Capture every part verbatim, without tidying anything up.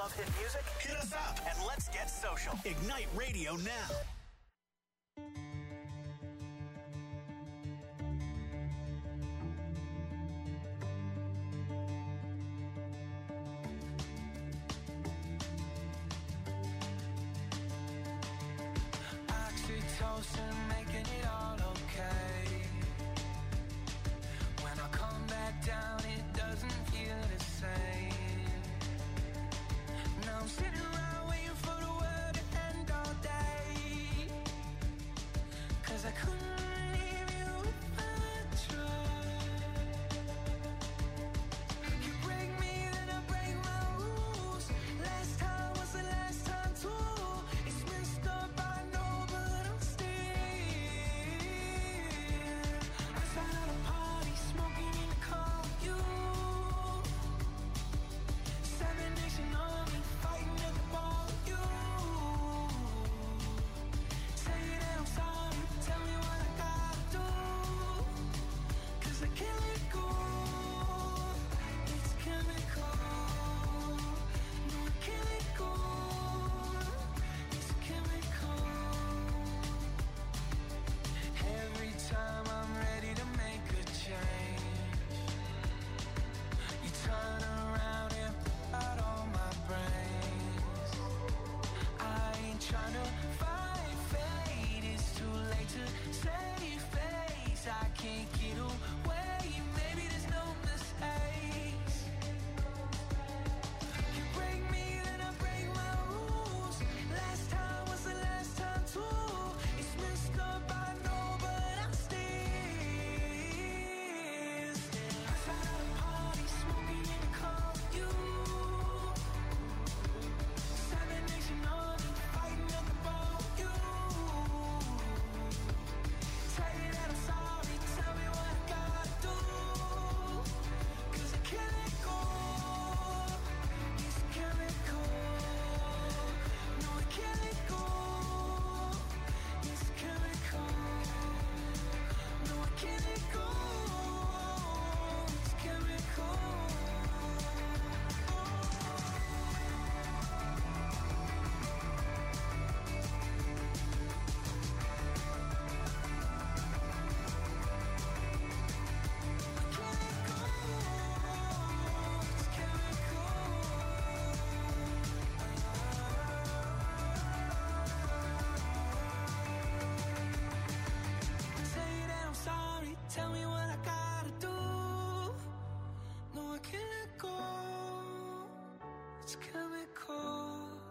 love hit music? Hit us up and let's get social. Ignite Radio now. Oxytocin, making it all okay. When I come back down, it doesn't feel the same. Now I'm sitting around waiting for the world to end all day. 'Cause I couldn't leave you if I tried. You break me, then I break my rules. Last time was the last time too. It's messed up, I know, but I'm still outside of the party, smoking in the car with you. Seven Nation Army, fighting at the bar with you. Say that I'm sorry, tell me what I gotta do. 'Cause I can't let go. It's chemical. No, I can't let go. It's chemical. Every time I'm ready to make a change, you turn around and put out all my brains. I ain't trying to fight fate, it's too late to save face. I can't get away, maybe there's no mistakes. You break me, then I break my rules. Last time was the last time too. It's messed up, I know, but I'm still outside of the party, smoking in the car with you. Seven Nation Army, fighting at the bar with you. Say that I'm sorry, tell me what I gotta do. 'Cause I can't let go. It's chemical. No, I can't let go. It's chemical. No, I can't let go. It's chemical. Say that I'm sorry, tell me what I gotta do. No, I can't let go. It's chemical.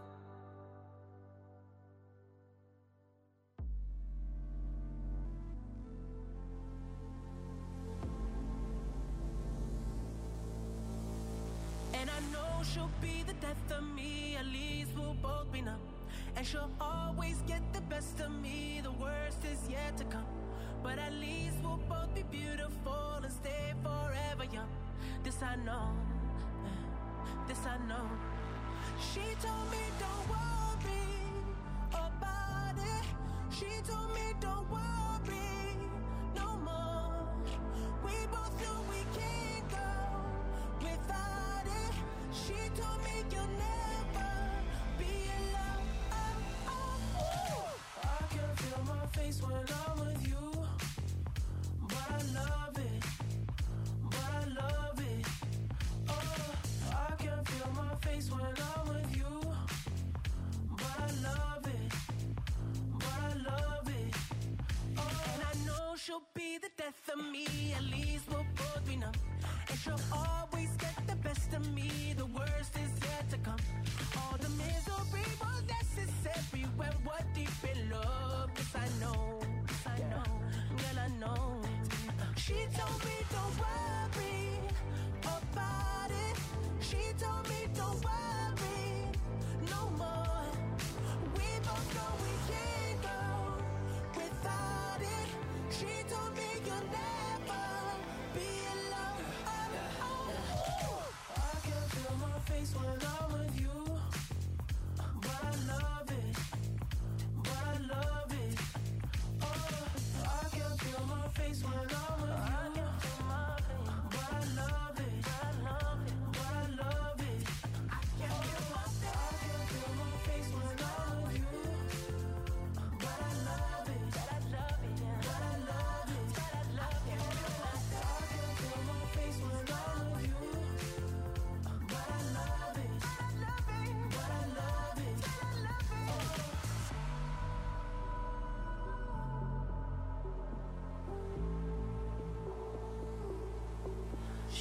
And I know she'll be the death of me, at least we'll both be numb. And she'll always get the best of me, the worst is yet to come. But at least we'll both be beautiful and stay forever young. This I know, this I know. She told me don't worry about it. She told me don't worry no more. We both know we can't go without it. She told me you'll never be alone. Oh, oh, oh. I can feel my face when I'm with you, but I love it, but I love it. Oh, I can feel my face when I'm with you, but I love it, but I love it. Oh, And I know she'll be the death of me, at least we'll both be numb. And she'll always get the best of me, the worst is yet to come. All the misery was necessary when we're deep in love. Yes, I know, yes, I know, girl, I know. She told me don't worry about it. She told me don't worry no more. We both know we can't go without it. She told me you'll never be alone. Oh, oh, oh. I can feel my face when I'm with you, but I love it, but I love it. Oh, I can feel my face when I'm with you, I can feel my pain, but I love it, I love it. but I love it.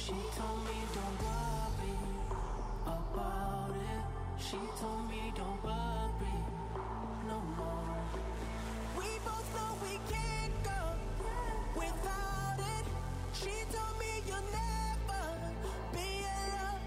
She told me don't worry about it. She told me don't worry no more. We both know we can't go without it. She told me you'll never be alone.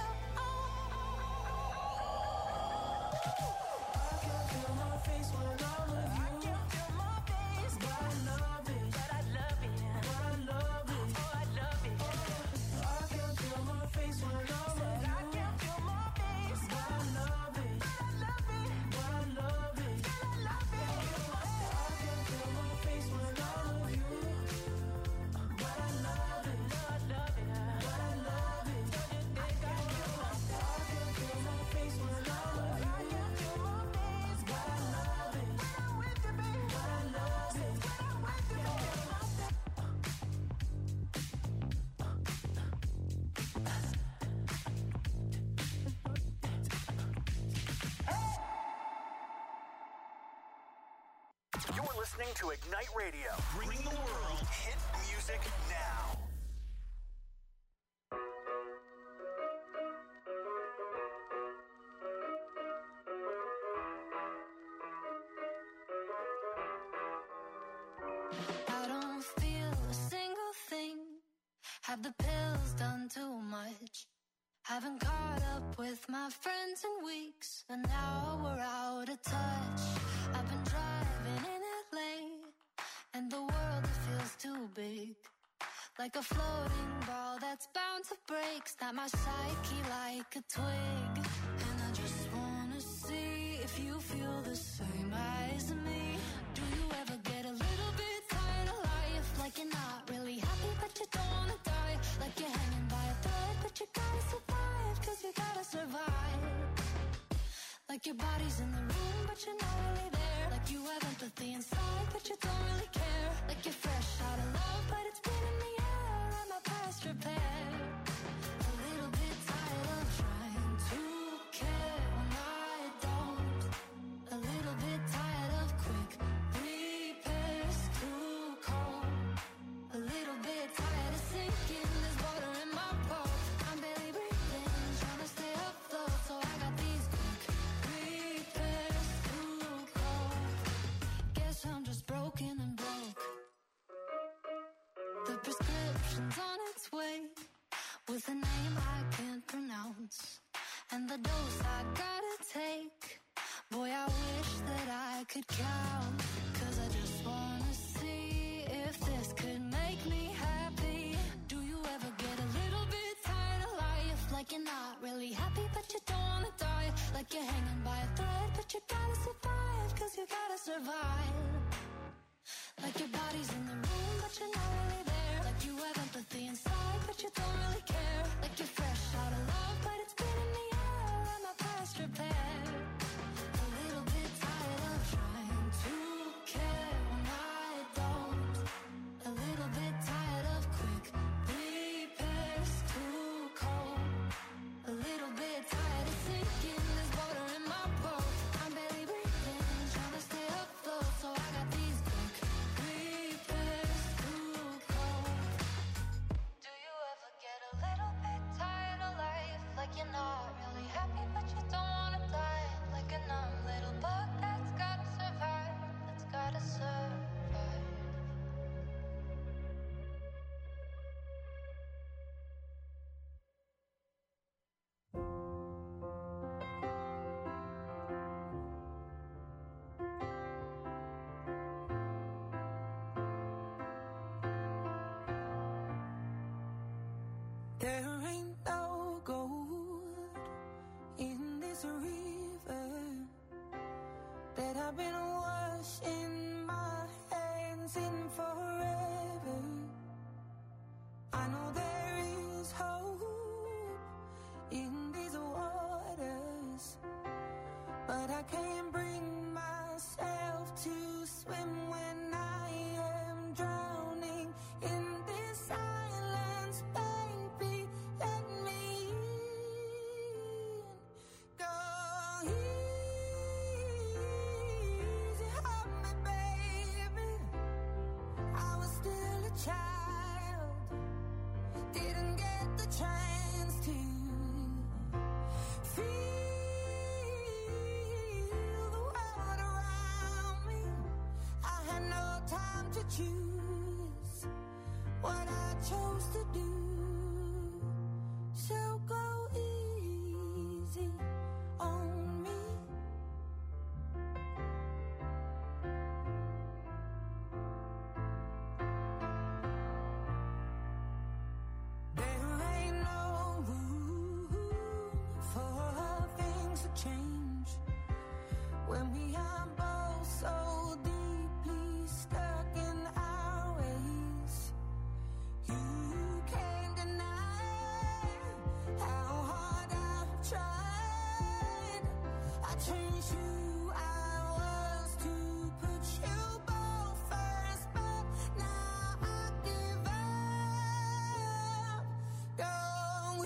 I can feel my face when I'm with you. I can feel my face, but I love it. But I love it. But I love it. Oh, I love it. Oh, I can feel my face when I'm with you. I can feel my face, but I love it. But I love it. But I love it. But I love it. I can feel my face when I'm with you. But I love it. But I love it. But I love it. Don't you think I feel my face? I can feel my face when I'm with you. I can feel my face, but I love it. When I'm with you, baby. But I love it. When I'm with you, baby. You're listening to Ignite Radio, bringing the world hit music now. I don't feel a single thing. Have the pills done too much? Haven't caught up with my friends in weeks, and now we're out of touch. I've been driving in L A, and the world it feels too big. Like a floating ball that's bound to break. Snap my psyche like a twig. And I just wanna see if you feel the same as me. Do you ever get a little bit tired of life? Like you're not really happy but you don't wanna die. Like you're hanging by a thread but you gotta survive. Cause you gotta survive. Like your body's in the room but you're not really there. Like you have empathy inside but you don't really care. Like you're fresh out of love but it's been in the air. I'm not past repair. A little bit tired of trying to care when I don't. A little bit tired of quick repairs too cold. A little bit tired of sinking. There's water in my boat. I'm barely breathing, trying to stay afloat. So I got these quick repairs too cold. Guess I'm just broken and broke. The prescription's on its way, with a name I can't pronounce, and the dose I gotta take. Boy, I wish that I could count. Cause I just wanna see if this could make me happy. Do you ever get a little bit tired of life? Like you're not really happy but you don't wanna die. Like you're hanging by a thread but you gotta survive. Cause you gotta survive. Like your body's in the room but you're not really there. Like you have empathy inside but you don't really care. Like you're fresh out of love but it's been in the air. I'm not past repair. A little bit tired of trying to care when I don't. A little bit tired of quick repairs too cold. A little bit tired of sinking. There's water in my boat. I'm barely breathing, trying to stay afloat. So I got these quick repairs too cold. Do you ever get a little bit tired of life? Like you're not really happy but you don't wanna die. Like a numb little bug that's gotta survive. That's gotta survive. There ain't no gold in this choose what I chose to do. So go easy on me. There ain't no room for things to change when we are both so deeply stuck in our ways. You can't deny how hard I've tried. I changed who I was to put you both first, but now I give up. Go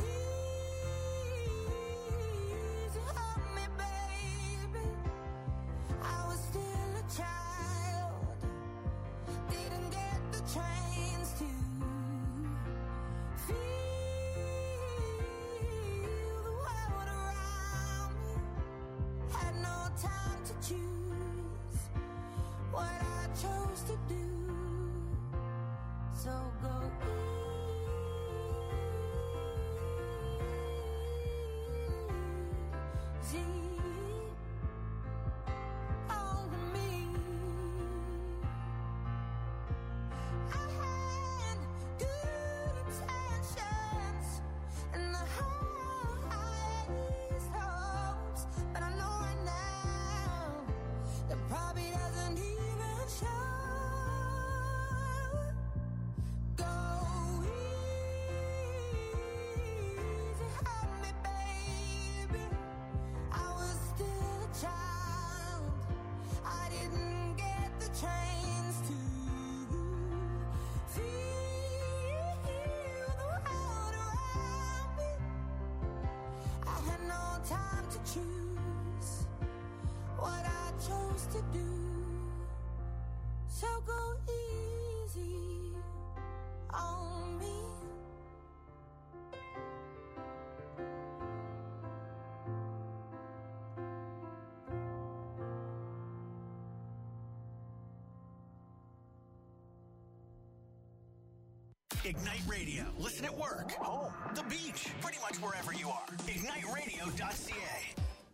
easy on me, baby. I was still a child, didn't get the chance to feel the world around me. Had no time to choose what I chose to do. So go easy on me. I had good intentions and the highest hopes, but I know right now that probably doesn't even show. Go easy on me, baby. I was still a child, I didn't get the chance to feel the world around me. I had no time to choose what I chose to do. So go easy on me. Ignite Radio. Listen at work, home, the beach, pretty much wherever you are. ignite radio dot c a.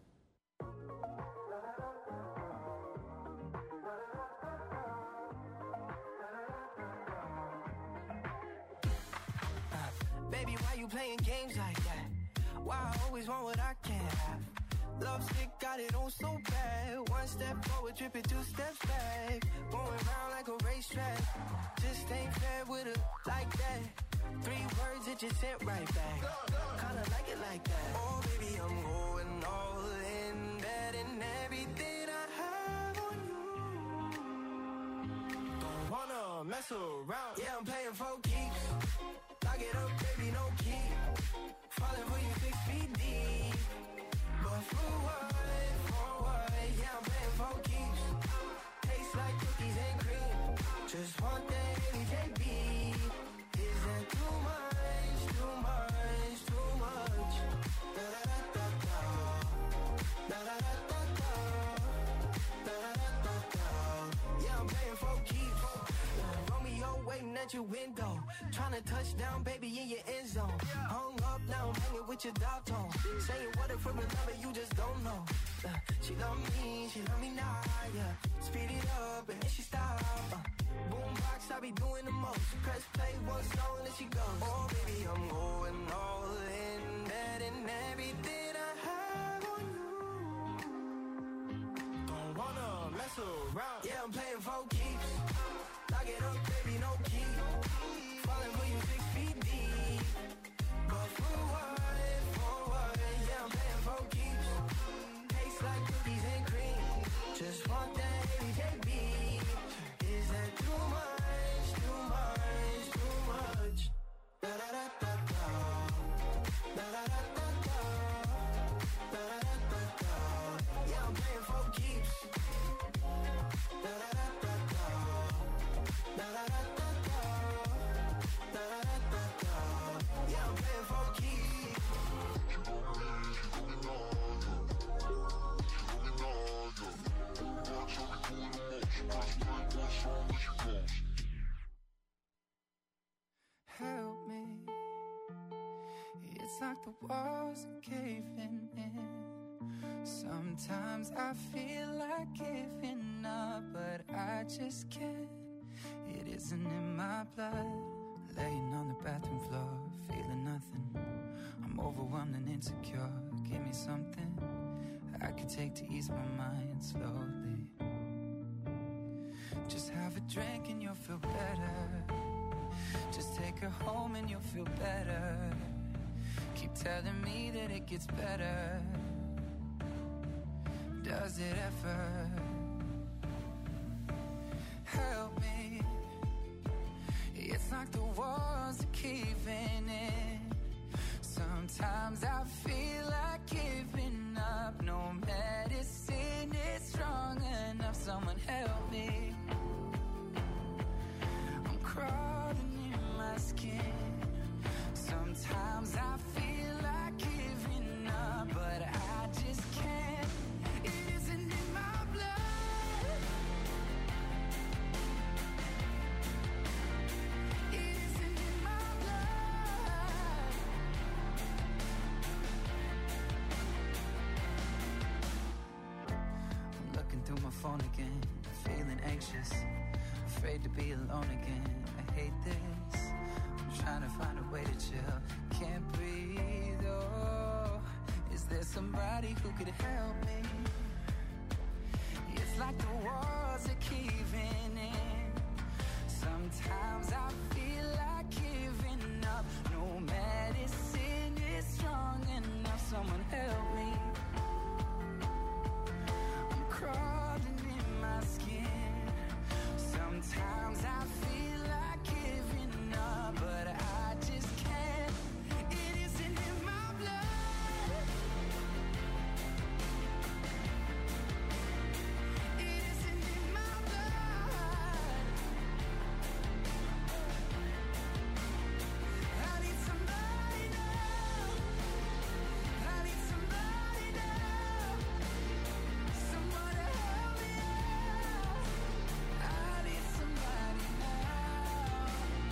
Baby, why you playing games like that? Why I always want what I can't have? Love sick, got it on so bad. One step forward, tripping two steps back. Going round like a racetrack. Just ain't fair with her like that. Three words that you sent right back. Kinda like it like that. Oh, baby, I'm going all in. Betting everything I have on you. Don't wanna mess around. Yeah, I'm playing for keeps. Lock it up, baby, no key. Falling for you six feet deep. But for what, for what? Yeah, I'm playing for keeps. Tastes like cookies and cream. Just want that J B. Is that too much, too much, too much? Da da da da da. Da da da da da. Da da da da da. Yeah, I'm playing for keeps. Romeo waiting at your window. Trying to touch down, baby, in your end zone. Hung up, now I'm hanging with your dog tone. Saying what if from another, you just don't know. Uh, she love me, she love me now, yeah. Speed it up and then she stop. Uh, boombox, I be doing the most. Press play, one song, and then she goes. Oh, baby, I'm going all in. Betting everything I have on you. Don't wanna mess around. Yeah, I'm playing for keeps. Lock it up, baby, no key. Falling for you six feet deep. But for what, for what? Yeah, I'm playing for keeps. Tastes like cookies and cream. Just want that J B. Is that too much, too much, too much? Da da da da da. It's like the walls are caving in. Sometimes I feel like giving up, but I just can't. It isn't in my blood. Laying on the bathroom floor, feeling nothing. I'm overwhelmed and insecure. Give me something I could take to ease my mind slowly. Just have a drink and you'll feel better. Just take her home and you'll feel better. Keep telling me that it gets better. Does it ever? Help me. It's like the walls are caving in. Sometimes I feel like giving up. No medicine is strong enough. Someone help me. I'm crawling in my skin. Sometimes I feel like giving up, but I just can't. It isn't in my blood. It isn't in my blood. I'm looking through my phone again, feeling anxious, afraid to be alone again. I hate this. I'm trying to find a way to chill. Can't breathe, oh. Is there somebody who could help me? It's like the walls are caving in. Sometimes I feel like giving up. No medicine is strong enough. Someone help me. I'm crawling in my skin. Sometimes I feel like giving up, but I just can't. It isn't in my blood. It isn't in my blood. I need somebody now. I need somebody now. Someone to help me out. I need somebody now.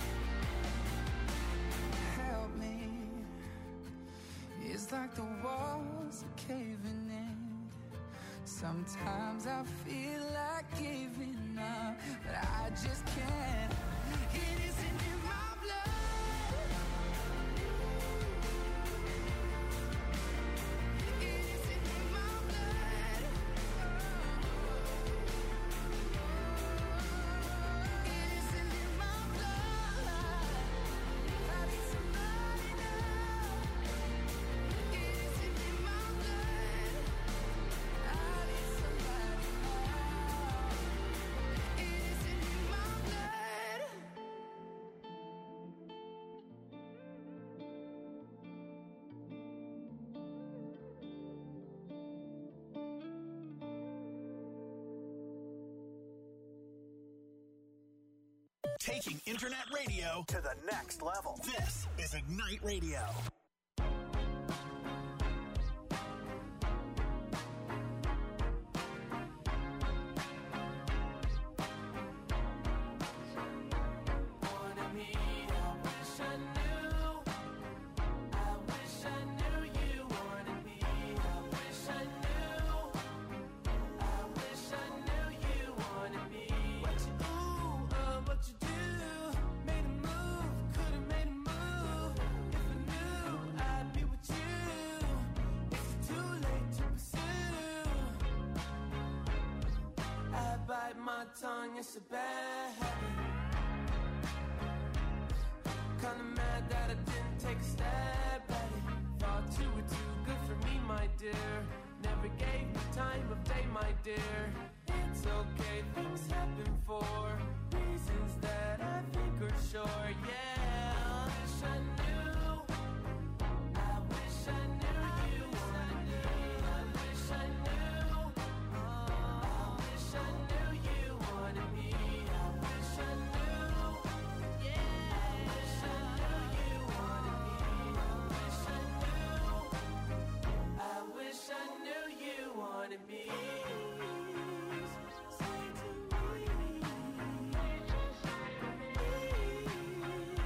Help me. It's like the walls are caving in. Sometimes I feel like giving up, but I just can't. It isn't in my blood. It isn't in my blood. It isn't in my blood. I need somebody now. It isn't in my blood. I need somebody now. It isn't in my blood. Taking internet radio to the next level. This is Ignite Radio. Wanted me, I wish I knew. I wish I knew you wanted me. I wish I knew. I wish I knew you wanted me. What you do, uh, what you do. Made a move, could've made a move. If I knew, I'd be with you. It's too late to pursue. I bite my tongue, it's a bad habit. Kinda mad that I didn't take a stab at it. Thought you were too good for me, my dear. Never gave me time of day, my dear. It's okay, things happen for reasons that I think are sure. Yeah, I wish I knew. I wish I knew you wanted me. I wish I knew. I wish I knew you wanted me. I wish I knew. Yeah, I wish I knew you wanted me. I wish I knew. I wish I knew you wanted me. Say to me.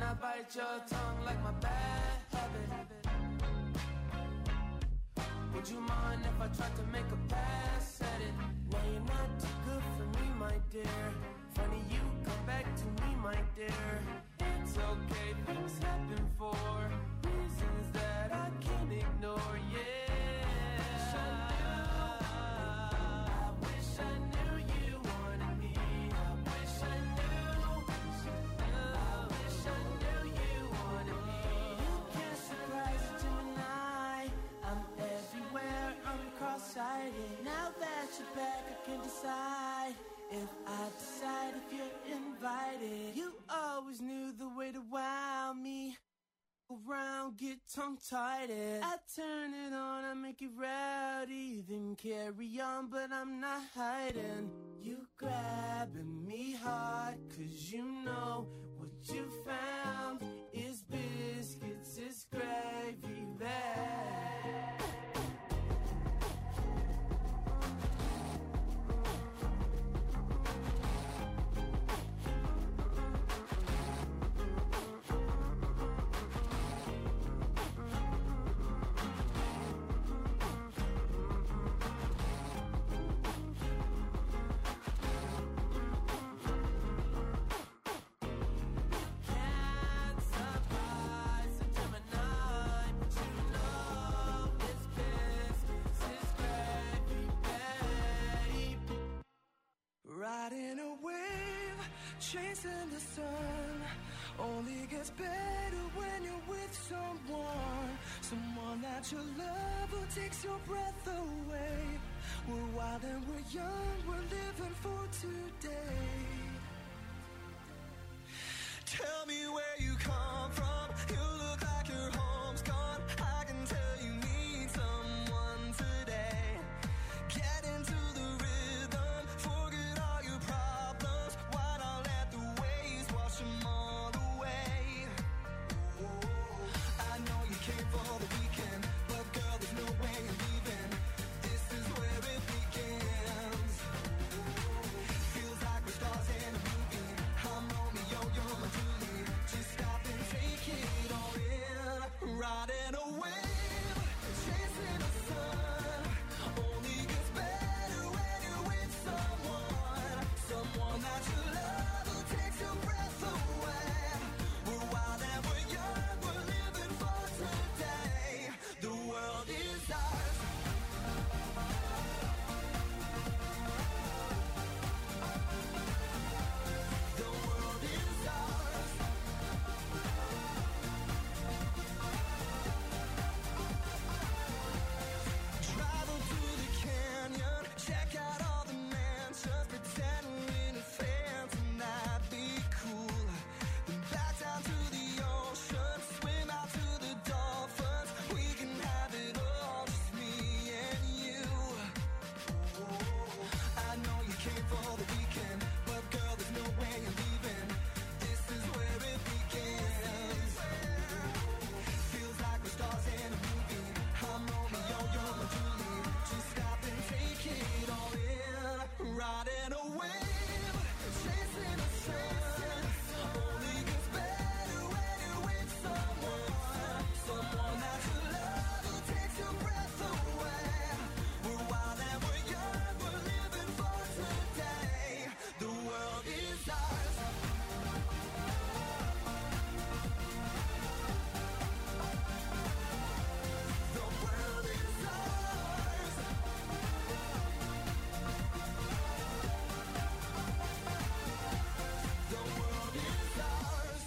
I bite your tongue like my bad habit? Would you mind if I tried to make a pass at it? Now you're not too good for me, my dear. Funny you come back to me, my dear. It's okay, things happen for reasons that I can't ignore, yeah. I wish I knew you wanted me. I wish I knew. I wish I knew you wanted me. You can't surprise a Gemini. I'm everywhere, I'm cross-sighted. Now that you're back, I can decide if I decide if you're invited. You always knew the way to wow me. Around, get tongue-tied. I turn it on, I make it rowdy. Then carry on, but I'm not hiding. You grabbing me hard, cause you know what you found is biscuits, is gravy there. Riding a wave, chasing the sun. Only gets better when you're with someone. Someone that you love who takes your breath away. We're wild and we're young, we're living for today. Tell me where you come from. You look like your home's gone. I can tell you need someone today. Get into the rhythm, forget all your problems. Why not let the waves wash them all away? I know you came for the weekend, but girl, there's no way you're leaving. This is where it begins. Feels like we're stars in a movie. I'm Romeo, you're my Julie. Just stop and take it all in. Riding a wave, chasing the sun. Only gets better when you're with someone. Someone that you love who takes your breath away. We're wild and we're young, we're living for today. The world is ours. The world is ours. Travel to the canyon, check out all the mansions, pretend we're in a fence and that'd be cool. Then back down to the ocean, swim out to the dolphins. We can have it all, just me and you. I know you came for the weekend, but girl, there's no way you're leaving. This is where it begins. Feels like we're stars in a movie. I'm Romeo, you're my Julie. Just stop and take it all in. Riding a wave, chasing the sun. Only gets better when you're with someone. Someone that you love who takes your breath away. We're wild and we're young, we're living for today. The world is ours. The world is ours. The world is ours.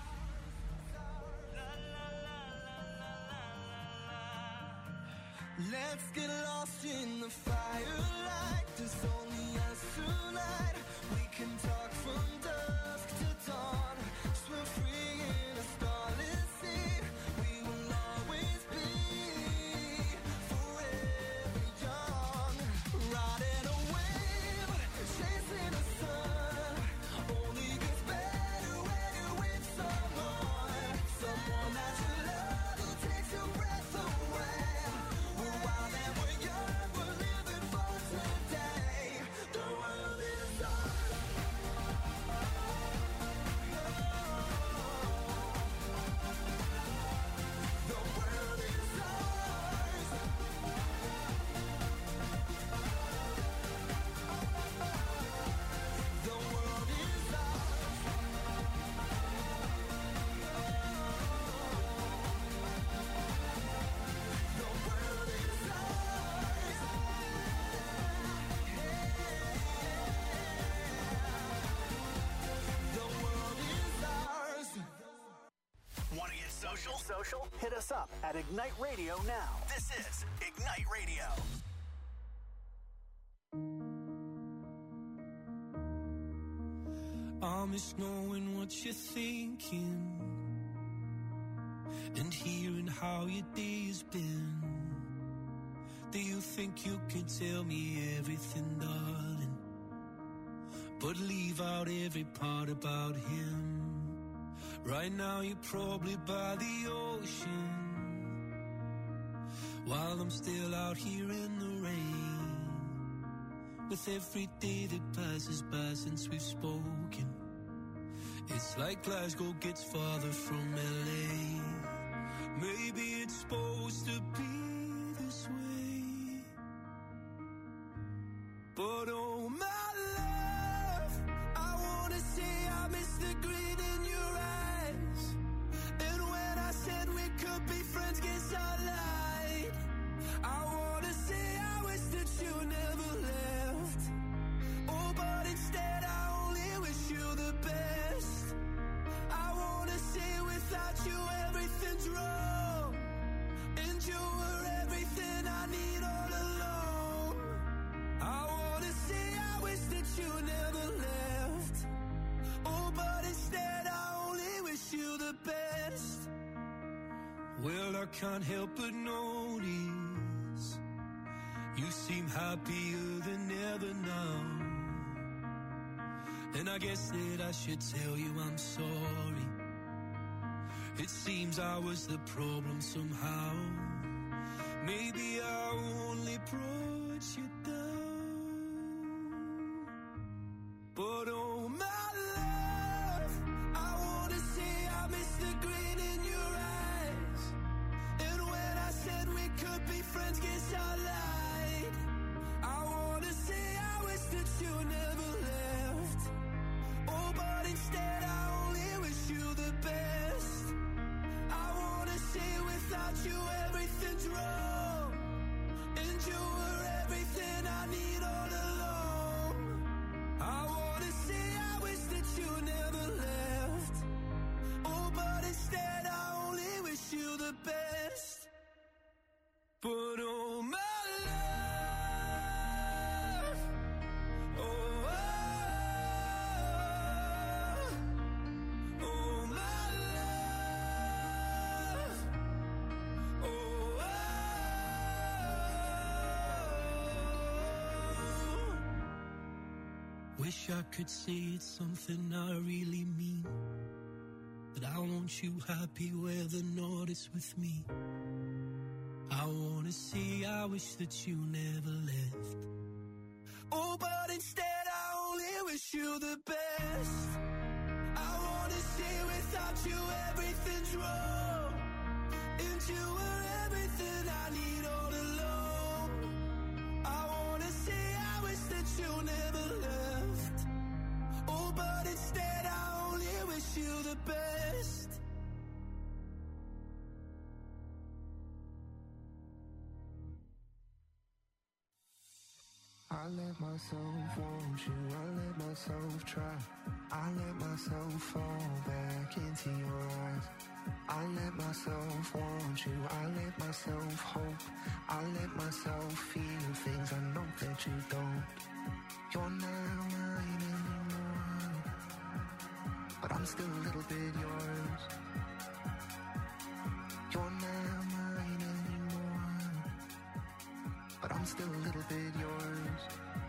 Let's get lost in the firelight. There's only us tonight. We can talk from dusk to dawn. Swim free in a starless sea. We will always be forever young. Riding a wave, chasing the sun. Only gets better when you're with someone. Someone that you love who takes your breath away. We're wild and we're young, we're living for today. The world is ours. Social? Social? Hit us up at Ignite Radio now. This is Ignite Radio. I miss knowing what you're thinking and hearing how your day's been. Do you think you can tell me everything, darling, but leave out every part about him? Right now you're probably by the ocean, while I'm still out here in the rain. With every day that passes by since we've spoken, it's like Glasgow gets farther from L A. Maybe it's supposed to be this way, but oh my love, I wanna say I miss the grin in your eyes. And when I said we could be friends, guess I lied. I wanna say I wish that you never left. Oh, but instead I only wish you the best. I wanna say without you everything's wrong, and you were everything I need all along. I wanna say I wish that you never left. Oh, but instead I only wish you the best. Well, I can't help but notice you seem happier than ever now. And I guess that I should tell you I'm sorry. It seems I was the problem somehow. Maybe I only brought you down. But oh my love, I wanna say I miss the grin in your eyes. And when I said we could be friends, guess I lied. I wanna say I wish that you never left. Oh, but instead I only wish you the best. I wanna say without you everything's wrong, and you were everything I need all along. I wanna say I wish that you never left. Oh, but instead I only wish you the best. But oh my love, oh, oh, oh my love, oh, oh. Wish I could say it's something I really mean, that I want you happy where the north is with me. I wanna say I wish that you never left. Oh, but instead I only wish you the best. I wanna say without you everything's wrong, and you were everything I need all along. I wanna say I wish that you never left. Oh, but instead I only wish you the best. I let myself want you, I let myself try. I let myself fall back into your eyes. I let myself want you, I let myself hope. I let myself feel things I know that you don't. You're not mine anymore, but I'm still a little bit yours. You're not mine anymore, but I'm still a little bit yours.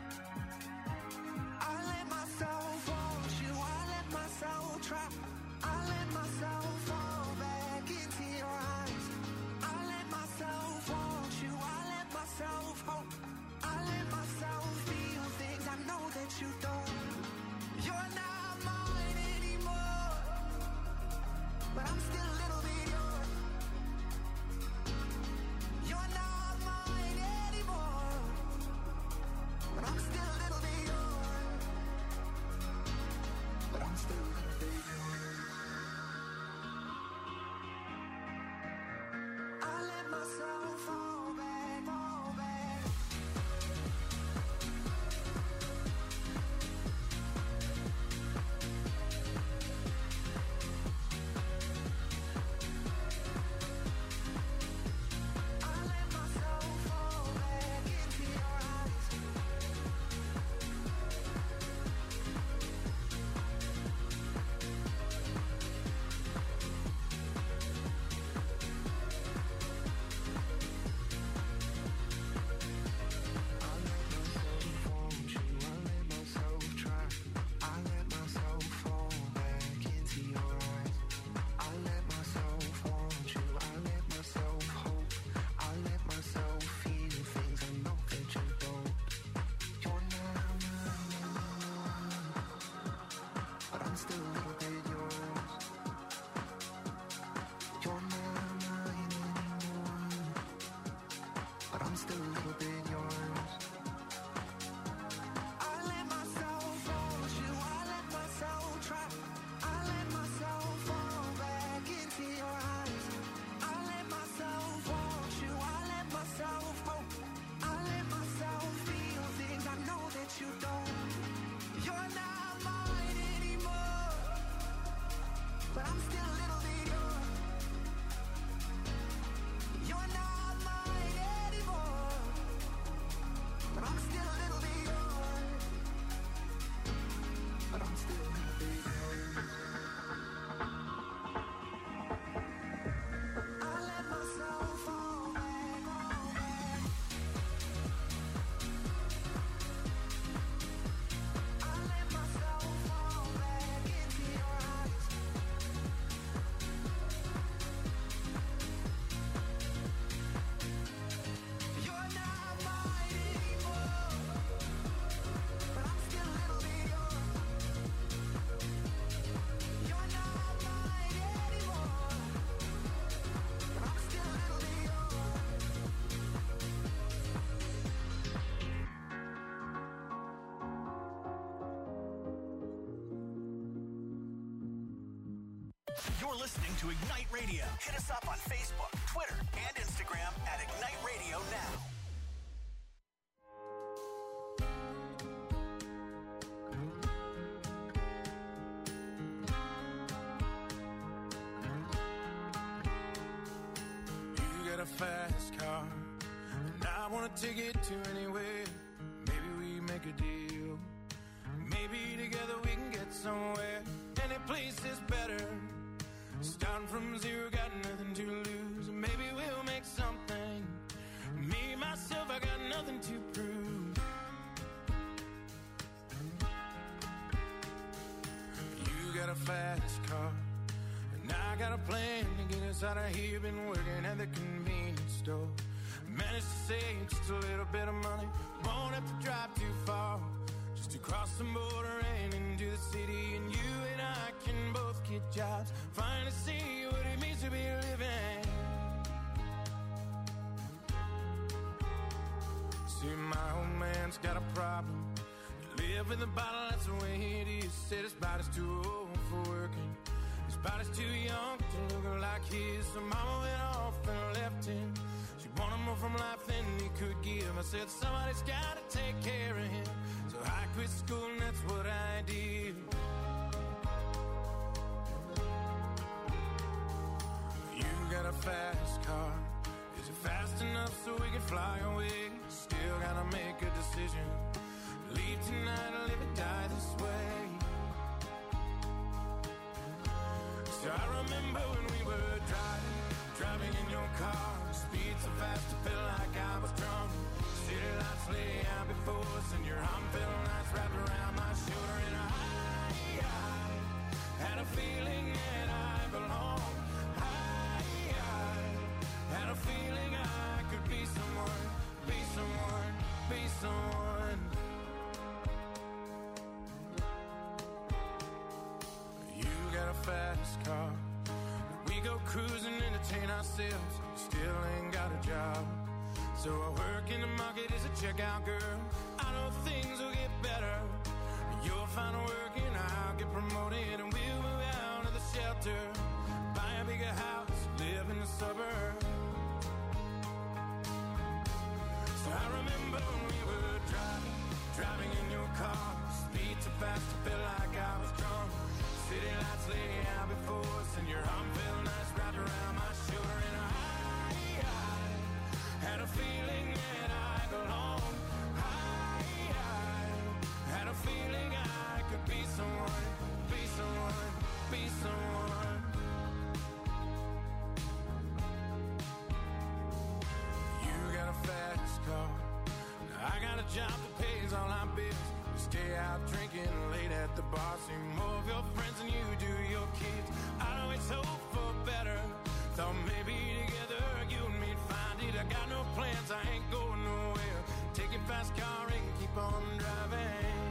I let myself want you, I let myself try. I let myself fall back into your eyes. I let myself want you, I let myself hope. I let myself feel things I know that you don't. You're not mine anymore, but I'm still a little bit yours. You're not mine anymore, You're listening to Ignite Radio. Hit us up on Facebook, Twitter, and Instagram at Ignite Radio Now. You got a fast car, and I want to take it to anywhere. Maybe we make a deal. Maybe together we can get somewhere. Any place is better. Starting from zero, got nothing to lose. Maybe we'll make something. Me, myself, I got nothing to prove. You got a fast car, and I got a plan to get us out of here. Been working at the convenience store. Managed to save just a little bit of money. Won't have to drive too far. Just to cross the border and into the city. And you and I can both get jobs. Finally see what it means to be living. See, my old man's got a problem. You live with a bottle, that's the way it is. Said his body's too old for working. His body's too young to look like his. So mama went off and left him. She wanted more from life than he could give. I said somebody's gotta take care of him. So I quit school and that's what I did. You got a fast car. Is it fast enough so we can fly away? Still gotta make a decision. Leave tonight or live or die this way. So I remember when we were driving, driving in your car. Speed so fast I felt like I was drunk. City lights lay out before us, and your arm felt nice wrapped around my shoulder. And I, I had a feeling that I belonged. I, I had a feeling I could be someone, be someone, be someone. You got a fast car. We go cruising, entertain ourselves. Still ain't got a job. So I work in the market as a checkout girl. I know things will get better. You'll find work and I'll get promoted. And we'll move out of the shelter. Buy a bigger house, live in the suburbs. So I remember when we were driving, driving in your car. Speed so fast I felt like I was drunk. City lights lay out before us, and your arm felt nice wrapped around my shoulder. And I, I had a feeling that I belonged. I, I had a feeling I could be someone, be someone, be someone. You got a fast car. Now I got a job that pays all our bills. Stay out drinking late at the bar. See more of your friends than you do your kids. I always hope for better. Thought maybe together you and me'd find it. I got no plans, I ain't going nowhere. Take your fast car and keep on driving.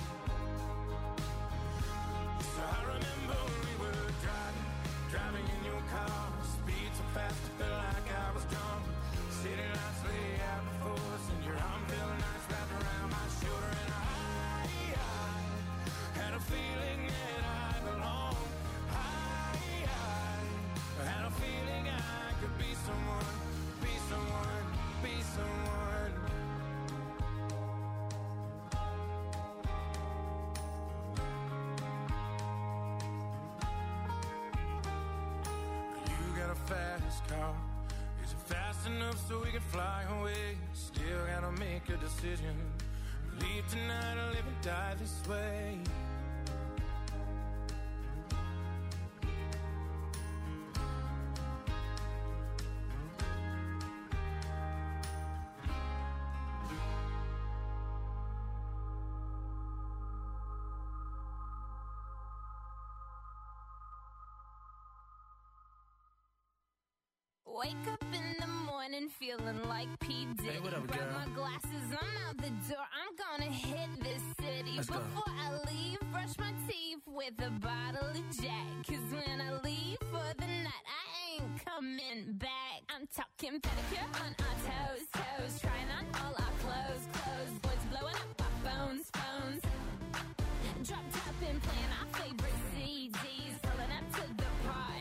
So I remember when we were driving, driving in your car. Speed so fast I felt like I was drunk. City lights lay out before us, and your arm felt nice wrapped around my shoulder. And I had a feeling that I belonged. I, I had a feeling I could be someone, be someone, be someone. You got a fast car. Is it fast enough so we can fly away? Still gotta make a decision. Leave tonight or live and die this way. Wake up in the morning feeling like P. Diddy. Hey, what up, Grab girl? my glasses, I'm out the door. I'm gonna hit this city. Let's go. Before I leave, brush my teeth with a bottle of Jack. Cause when I leave for the night, I ain't coming back. I'm talking pedicure on our toes, toes. Trying on all our clothes, clothes. Boys blowing up our phones, phones. Drop top and playing our favorite C Ds. Pulling up to the party.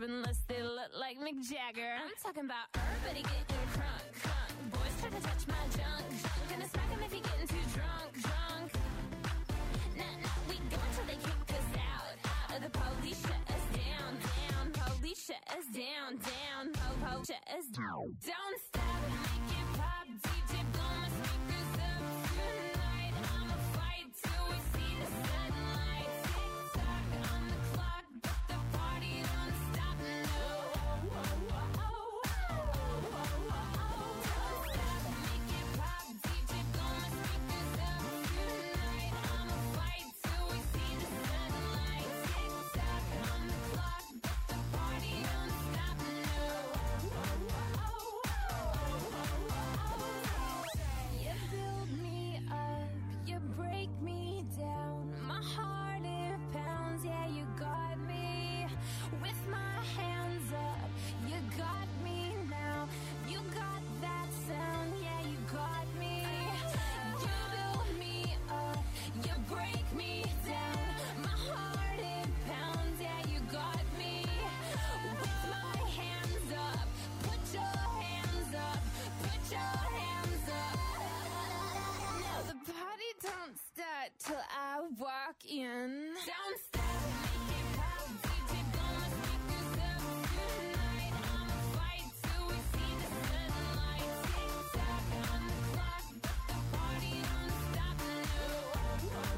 unless they look like Mick Jagger. I'm talking about everybody getting crunk, crunk. Boys try to touch my junk, junk. Gonna smack him if he getting too drunk, drunk. Nah, nah, we go until they kick us out, out. The police shut us down, down. Police shut us down, down. Po, po, shut us down. Don't stop, make it pop. D J blow my speakers up tonight. I'ma fight till we see the sunlight. Tick tock on the clock, but the party don't stop. No. Don't stop, make it pop. D J blow my speakers up tonight. I'ma fight till we see the sunlight. Tick tock on the clock, but the party don't stop. No. You build me up, you break me down. My heart it pounds, yeah, you got me. With my hands up, you got me now. You got that sound, yeah, you got me. You build me up, you break me down. My heart it pounds, yeah, you got me. With my hands up, put your hands up, put your hands up. Now the party don't start till I walk in. Don't stop, make it pop. D J blow my speakers up tonight. I'ma fight till we see the sunlight. Tick tock on the clock, but the party don't stop. No. Don't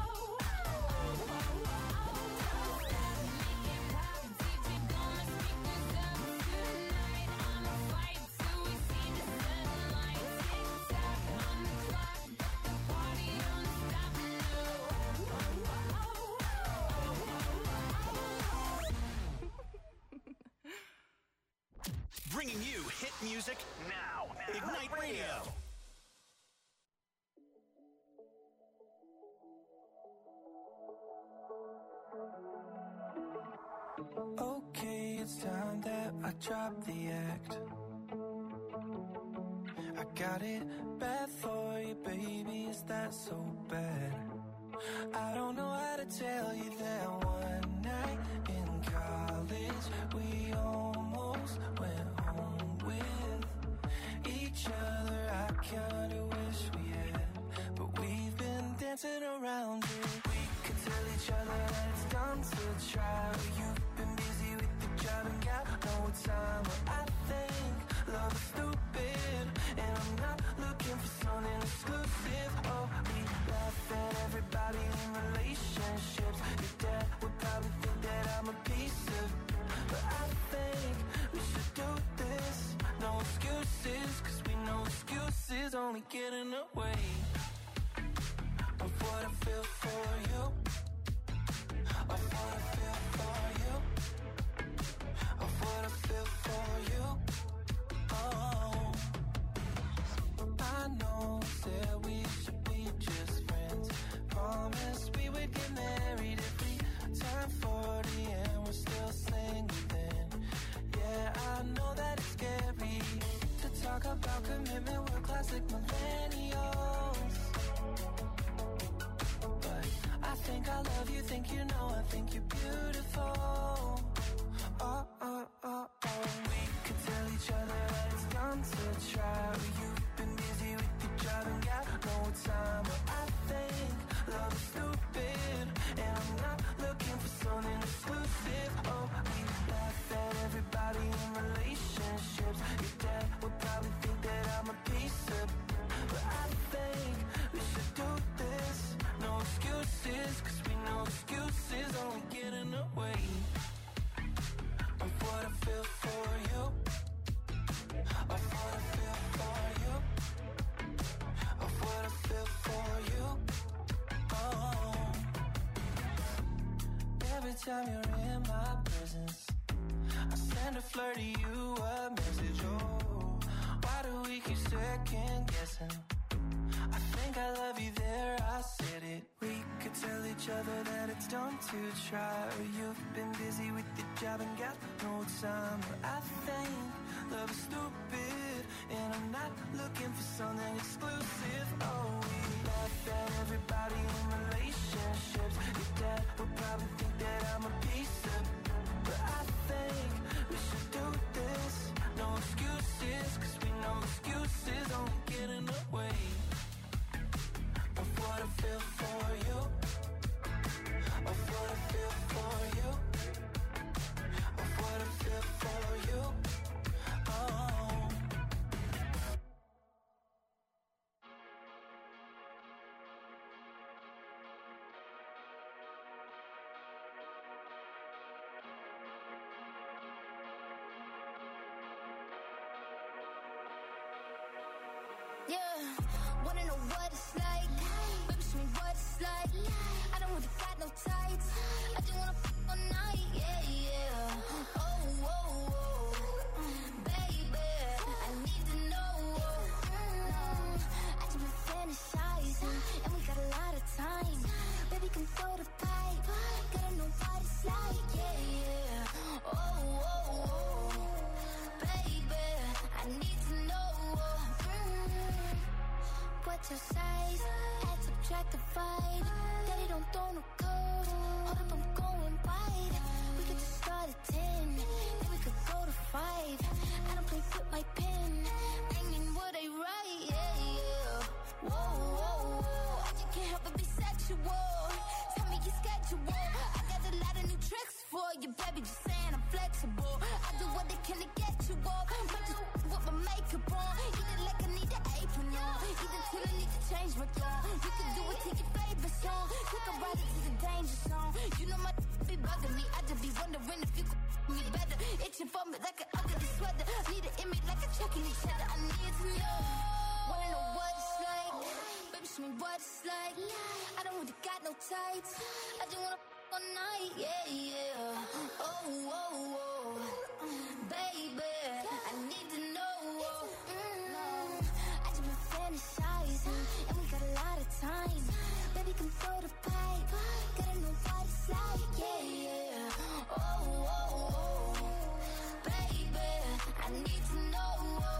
stop, make it pop. D J blow my speakers up tonight. I'ma fight till we see the sunlight. Tick tock on the clock, but the party don't stop. No. Bringing you hit music now. Ignite Radio. Okay, it's time that I drop the act. I got it bad for you, baby. Is that so bad? I don't know how to tell you that one night in college we almost went home with each other. I kinda wish we had, but we've been dancing around it. We could tell each other that it's dumb to try. You've been busy with the job and got no time. But I think love is stupid, and I'm not looking for something exclusive. Oh, we laugh at everybody in relationships. Your dad would probably think that I'm a piece of, but I think we should do this. No excuses, cause we know excuses only get in the way of what I feel for you. Of what I feel for you. Of what I feel for you. Oh, I know that we should be just friends. Promised we would get married if we turn forty and we're still single then. Yeah, I know that it's scary to talk about commitment. We're classic millennials, but I think I love you, think you know, I think you're beautiful. Oh, oh, oh, oh. We could tell each other that it's dumb to try. You've been busy with your job and got no time. But I think love is stupid, and I'm not looking for something exclusive. Oh, we laugh at everybody in relationships. Your dad would probably think that I'm a piece of, but I think we should do this. No excuses, cause we know excuses only get in the way of what I feel for you. Of what I feel for you. Of what I feel for you. Oh, every time you're in my presence, I send a flirty you a message. Oh, why do we keep second guessing? I think I love you there, I said it. We could tell each other that it's dumb to try. Or you've been busy with your job and got no time. But I think love is stupid, and I'm not looking for something exclusive. Oh, we laugh at everybody in relationships. Your dad would probably think that I'm a piece of, but I think Yeah, wanna know what it's like? Baby, show me what it's like. I don't really got no tights. I just wanna f all night. Yeah, yeah. Oh, oh, oh, baby, I need to know. Mm, I just been fantasizing, and we got a lot of time. Baby, come throw the pipe. Gotta know what it's like. Yeah, yeah. Oh, oh, oh, baby, I need to know. Mm, what's your size? Add, subtract, divide. Daddy don't throw no code. Hold up, I'm going wide. We could just start at ten, then we could go to five. I don't play with my pen. I mean what I write. Yeah, yeah. Whoa, whoa, whoa. I just can't help but be sexual. Tell me your schedule. I got a lot of new tricks for you, baby. Just saying I'm flexible. I do what I can to get you off. Might just with my makeup on. Eat it like I need an apron on. Eat it till I need to change my tone. You can do it to your favorite song. Take a ride into the danger zone. You know my be bugging me. I just be wondering if you could me better. Itching for me like an ugly sweater. Need an image like a checking each other. I need to know. Wanna know what it's like? Baby, show me what it's like. I don't really got no tights. I just wanna f all night. Yeah, yeah. Oh, oh, oh, baby, I need to know. Mm, I just been fantasizing, and we got a lot of time. Baby, come throw the pipe. Gotta know what it's like. Yeah, yeah. Oh, oh, oh, baby, I need to know.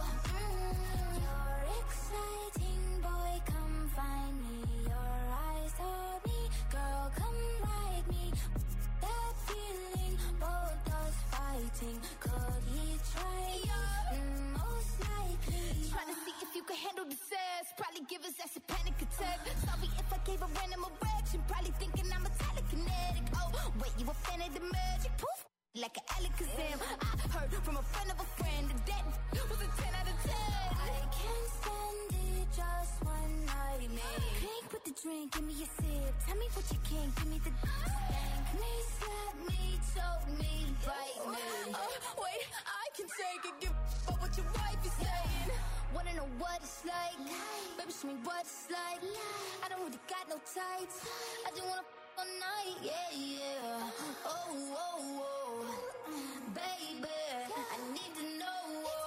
Mm, you're exciting, boy, come find me. Your eyes on me, girl, come ride me. That feeling, both us fighting. Could he try? Mm, most likely. Trying to see if you can handle the sass. Probably give us that's a panic attack. Sorry if I gave a random erection. Probably thinking I'm a telekinetic. Oh, wait, you a fan of the magic? Poof, like an Alakazam. I heard from a friend of a friend that that was a ten out of ten. I can't stand it, just one night, man. Drink with the drink, give me a sip. Tell me what you can, give me the spank me, slap me, choke me, bite me. Uh, wait, I can take it, give up what your wife is saying. Wanna know what it's like? Baby, show me what it's like. I don't really got no tights. I just wanna f all night. Yeah, yeah. Oh, oh, oh, baby, I need to know.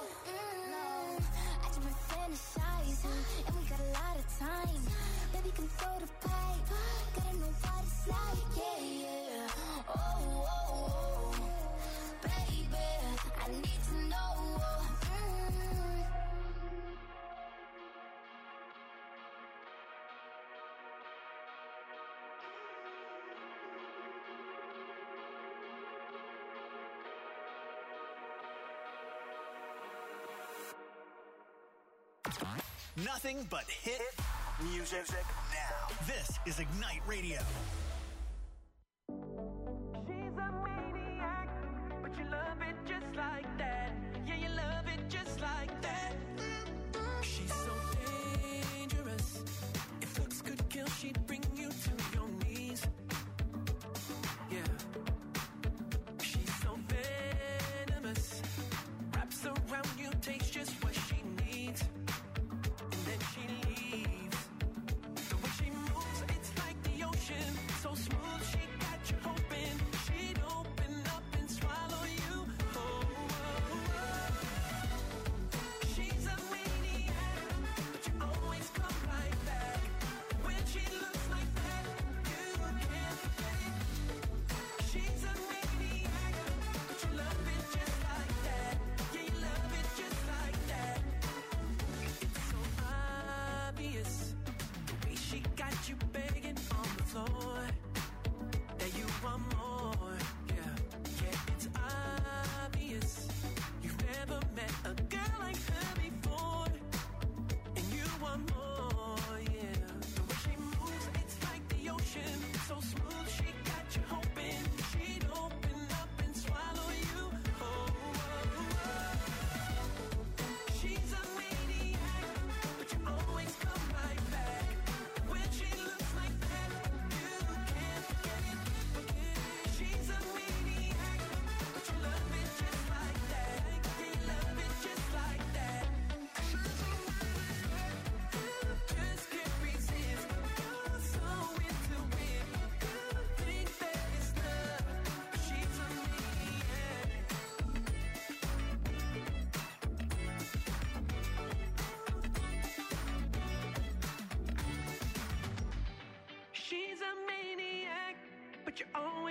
Mm, I just been fantasizing, and we got a lot of time. Baby, come throw the pipe. Gotta know what it's like. Yeah, yeah. Oh, oh, oh, baby, I need to know. Mm. Nothing but hit music now. This is Ignite Radio. She's a maniac, but you love it just like that. Yeah, you love it just like that. She's so dangerous. If looks could kill, she'd bring you to your knees. Yeah. She's so venomous. Wraps around you, takes just what she needs. And then she leaves. The way she moves, it's like the ocean. So smooth, she got you hoping she'd open up and swallow you. Oh, oh,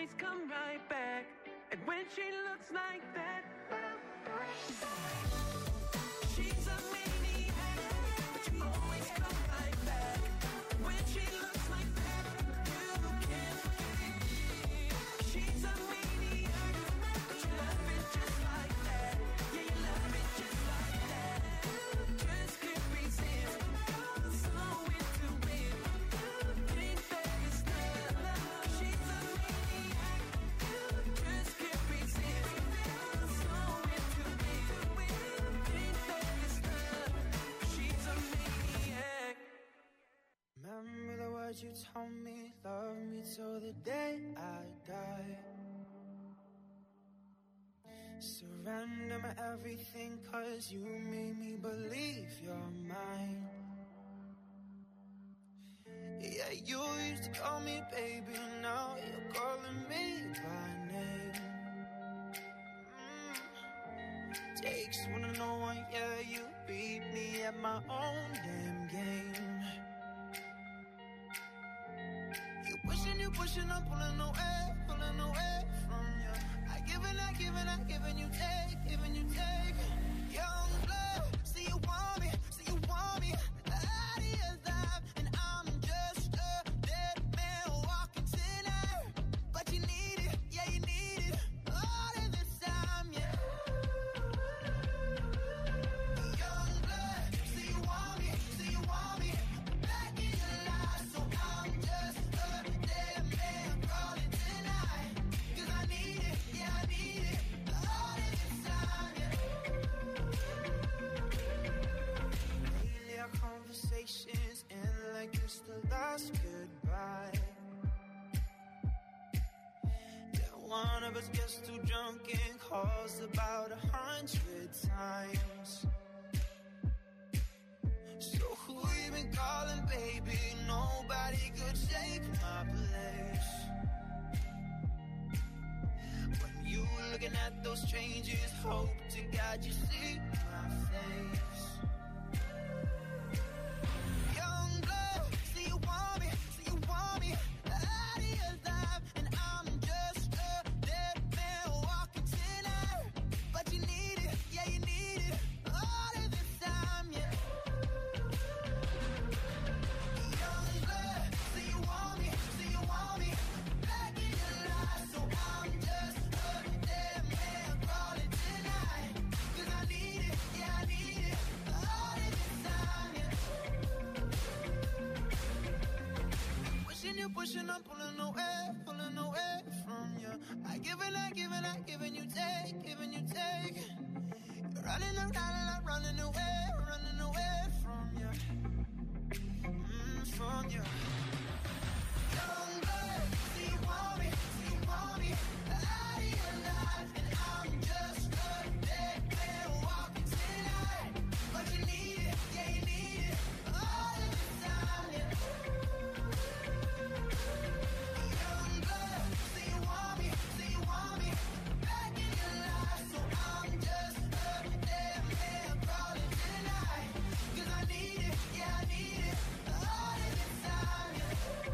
always come right back. And when she looks like that, she's a maniac, but you always come right back. When she looks like that, you can't forget. She's a maniac, but you love it just like that. Yeah, you love it just like that. Just can't resist. You're so into it. Think that it's love. She's a maniac. Just can't resist. You're so into it. Think that it's love. She's a maniac. Remember the words you told me, love me till the day I die. Surrender my everything, cause you made me believe you're mine. Yeah, you used to call me baby, now you're calling me by name. Mm. Takes one to know one, yeah, you beat me at my own damn game. You pushing, you pushing, I'm pulling away, pulling away from you. I give and I give and I give and you take, giving you take. Young blood, see you want me, see you want me. Out of your life, and I'm just a dead man walking tonight. But you need it, yeah you need it, all of this time, yeah. Young blood, see you want me, see you want me. Back in your life, so I'm just a dead man calling tonight. Cause I need it, yeah I need it, all of this time, yeah. Lately our conversations end like it's the last goodbye. Yeah, one of us gets too drunk and calls about a hundred times. So who you been calling, baby? Nobody could take my place. When you looking at those strangers, hope to God you see my face. Young blood, see you want me, see you want me. Out of your life, and I'm just a dead man walking tonight. But you need it, yeah you need it, all of this time, yeah. Young blood, see you want me, see you want me. Back in your life, so I'm just a dead man calling tonight. Cause I need it, yeah I need it, all of this time, yeah. Pushing you, pushing, I'm pulling away, pulling away from you. I give and I give and I give and you take, give and you take. You're running around and I'm running away, running away from you, mm, from you. Young blood, see you want me, see you want me. Out of your life, and I'm just a dead man walking tonight. But you need it, yeah you need it, all of this time, yeah. Young blood, see you want me, see you want me. Back in your life, so I'm just a dead man calling tonight. Cause I need it, yeah I need it, all of this time, yeah.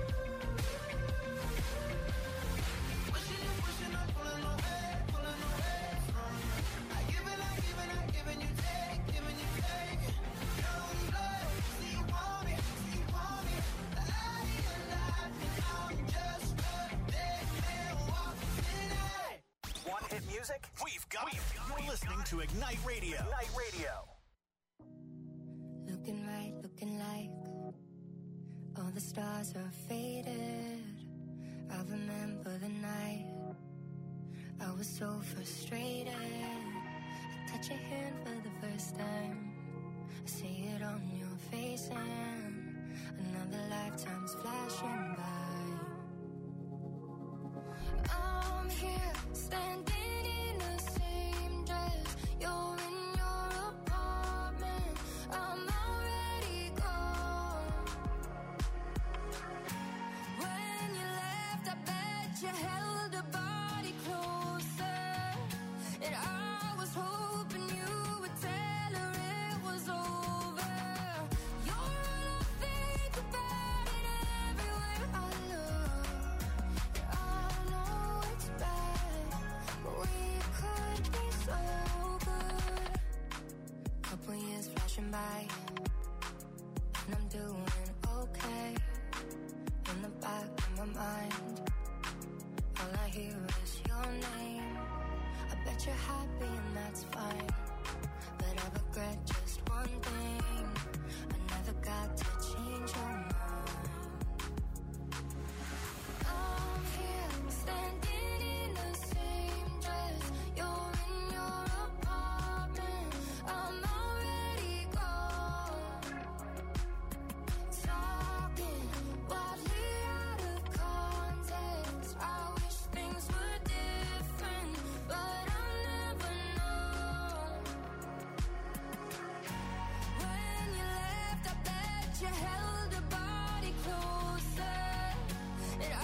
Pushing you, pushing, I'm pulling away, pulling away from you. I give and I give and I give and you take, give and you take. Young blood, see you want me, see you want me. Out of your life, and I'm just a dead man walking tonight. Want hit music? We've got it. You're listening to Ignite Radio. Ignite Radio. Looking right, looking like all the stars are faded. I remember the night I was so frustrated. I touch your hand for the first time. I see it on your face and another lifetime's flashing by. I'm here standing in the same dress. You're in your apartment. I'm already gone. When you left, I bet you held a body closer. And I was hoping you would tell her it was over. You're all I think about, and everywhere I that you're happy and that's fine, but I regret you